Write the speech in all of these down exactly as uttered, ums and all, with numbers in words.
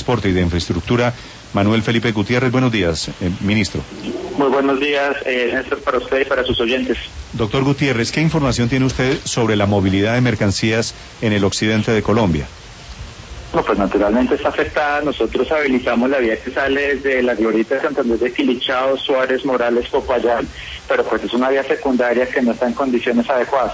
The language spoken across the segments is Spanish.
Transporte y de Infraestructura, Manuel Felipe Gutiérrez. Buenos días, eh, ministro. Muy buenos días, eh, Néstor, para usted y para sus oyentes. Doctor Gutiérrez, ¿qué información tiene usted sobre la movilidad de mercancías en el occidente de Colombia? No, pues naturalmente está afectada. Nosotros habilitamos la vía que sale desde la Glorieta de Santander de Quilichao, Suárez, Morales, Popayán, pero pues es una vía secundaria que no está en condiciones adecuadas.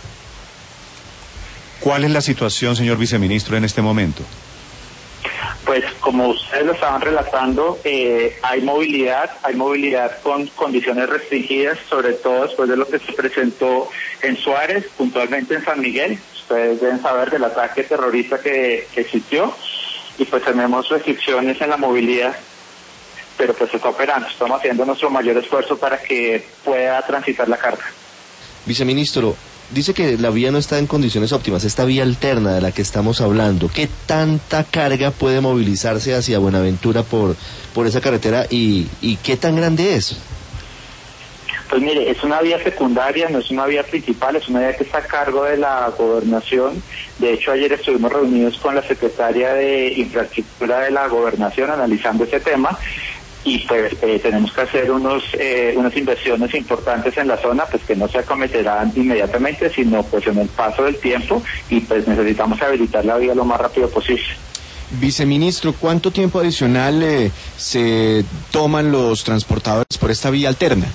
¿Cuál es la situación, señor viceministro, en este momento? Pues como ustedes lo estaban relatando, eh, hay movilidad, hay movilidad con condiciones restringidas, sobre todo después de lo que se presentó en Suárez, puntualmente en San Miguel. Ustedes deben saber del ataque terrorista que, que existió, y pues tenemos restricciones en la movilidad, pero pues se está operando. Estamos haciendo nuestro mayor esfuerzo para que pueda transitar la carga. Viceministro, dice que la vía no está en condiciones óptimas, esta vía alterna de la que estamos hablando. ¿Qué tanta carga puede movilizarse hacia Buenaventura por, por esa carretera y, y qué tan grande es? Pues mire, es una vía secundaria, no es una vía principal, es una vía que está a cargo de la gobernación. De hecho, ayer estuvimos reunidos con la secretaria de Infraestructura de la gobernación analizando ese tema. Y pues eh, tenemos que hacer unos eh, unas inversiones importantes en la zona, pues que no se acometerán inmediatamente, sino pues en el paso del tiempo, y pues necesitamos habilitar la vía lo más rápido posible. Viceministro, ¿cuánto tiempo adicional eh, se toman los transportadores por esta vía alterna?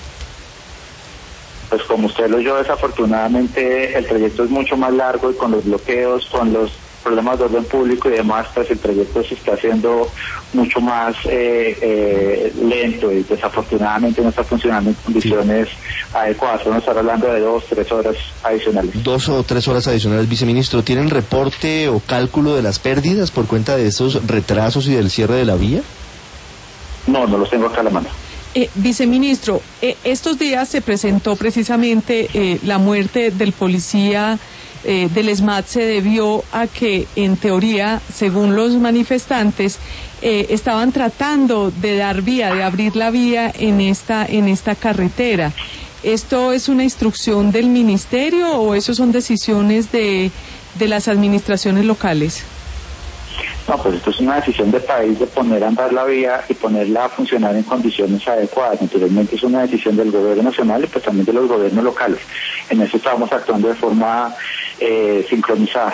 Pues como usted lo oyó, desafortunadamente el trayecto es mucho más largo, y con los bloqueos, con los problemas de orden público y demás, pues el proyecto se está haciendo mucho más eh, eh, lento, y desafortunadamente no está funcionando en condiciones sí. adecuadas. Vamos a estar hablando de dos, tres horas adicionales. Dos o tres horas adicionales, viceministro. ¿Tienen reporte o cálculo de las pérdidas por cuenta de esos retrasos y del cierre de la vía? No, no los tengo acá a la mano. Eh, viceministro, eh, estos días se presentó precisamente eh, la muerte del policía Eh, del ESMAD. Se debió a que, en teoría, según los manifestantes, eh, estaban tratando de dar vía, de abrir la vía en esta en esta carretera. ¿Esto es una instrucción del ministerio o eso son decisiones de, de las administraciones locales? No, pues esto es una decisión del país de poner a andar la vía y ponerla a funcionar en condiciones adecuadas. Naturalmente es una decisión del gobierno nacional y pues también de los gobiernos locales. En eso estamos actuando de forma eh, sincronizada.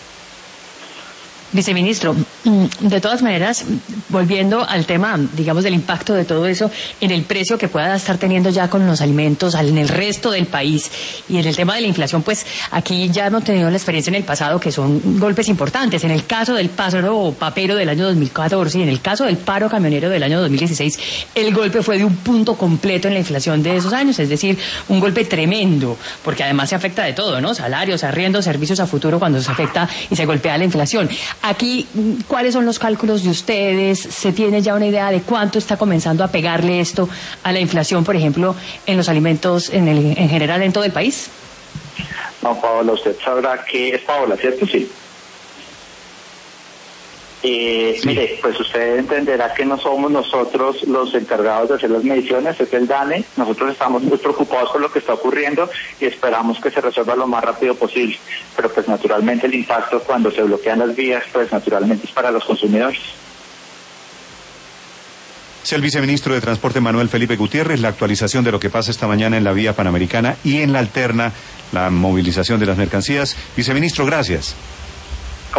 Viceministro, de todas maneras, volviendo al tema, digamos, del impacto de todo eso en el precio que pueda estar teniendo ya con los alimentos en el resto del país, y en el tema de la inflación, pues aquí ya hemos tenido la experiencia en el pasado que son golpes importantes. En el caso del paro papero del año dos mil catorce y en el caso del paro camionero del año dos mil dieciséis, el golpe fue de un punto completo en la inflación de esos años, es decir, un golpe tremendo, porque además se afecta de todo, ¿no? Salarios, arriendos, servicios a futuro cuando se afecta y se golpea la inflación. Aquí, ¿cuáles son los cálculos de ustedes? ¿Se tiene ya una idea de cuánto está comenzando a pegarle esto a la inflación, por ejemplo, en los alimentos en, el, en general en todo el país? No, Paola, usted sabrá que es Paola, ¿cierto? Sí. Eh, sí. Mire, pues usted entenderá que no somos nosotros los encargados de hacer las mediciones, es el DANE. Nosotros estamos muy preocupados por lo que está ocurriendo y esperamos que se resuelva lo más rápido posible. Pero pues naturalmente el impacto cuando se bloquean las vías, pues naturalmente es para los consumidores. Es el viceministro de Transporte, Manuel Felipe Gutiérrez. La actualización de lo que pasa esta mañana en la vía panamericana y en la alterna, la movilización de las mercancías. Viceministro, gracias.